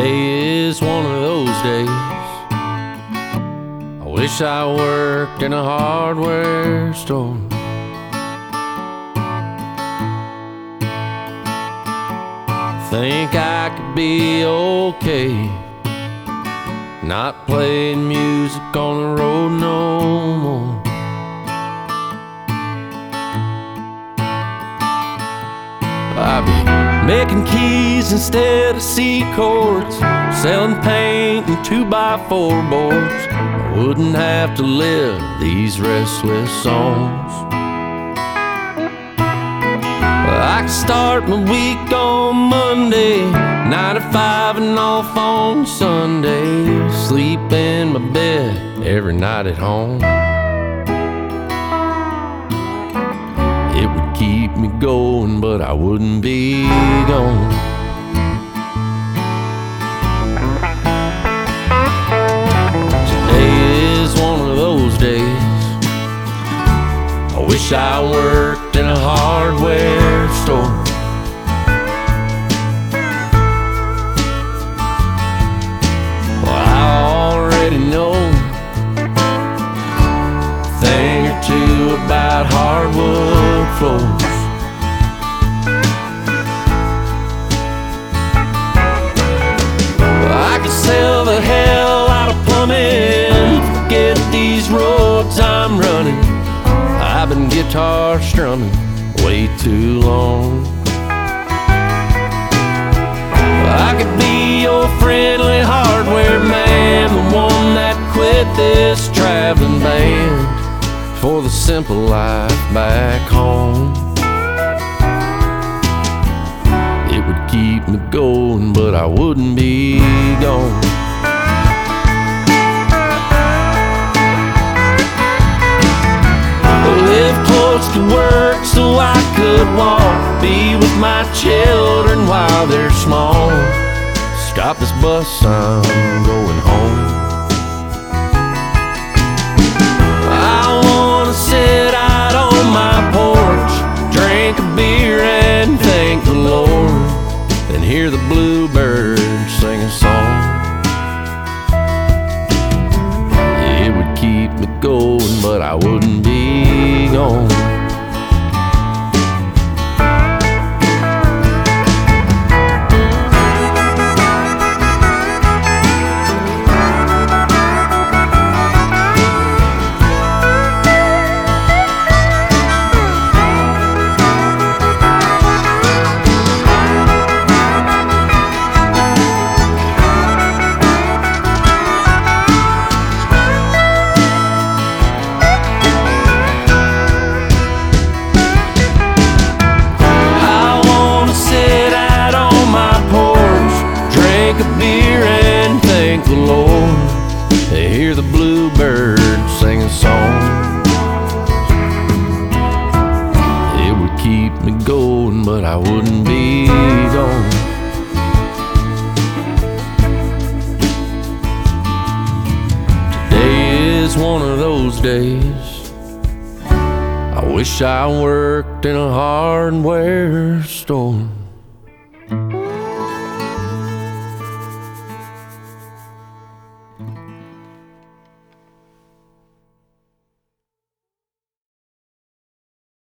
Today is one of those days. I wish I worked in a hardware store. Think I could be okay not playing music on the road no more. I'd be making keys instead of C chords, selling paint and 2x4 boards. I wouldn't have to live these restless songs. I could start my week on Monday, 9 to 5 and off on Sunday, sleep in my bed every night at home. It would keep me going, but I wouldn't be gone. Today is one of those days. I wish I worked in a hardware store. Well, I already know a thing or two about hardwood floors. Well, I could sell the hell out of plumbing, forget these roads I'm running. I've been guitar strumming way too long. I could be your friendly hardware man, the one that quit this traveling band for the simple life back home. It would keep me going, but I wouldn't be gone. Live close to work so I could walk, be with my children while they're small. Stop this bus, I'm going home. I wanna sit out on my porch, drink a beer and thank the Lord, and hear the bluebirds sing a song. It would keep me going, but I wouldn't be gone. The Lord, they hear the bluebirds sing a song. It would keep me going, but I wouldn't be gone. Today is one of those days. I wish I worked in a hardware store.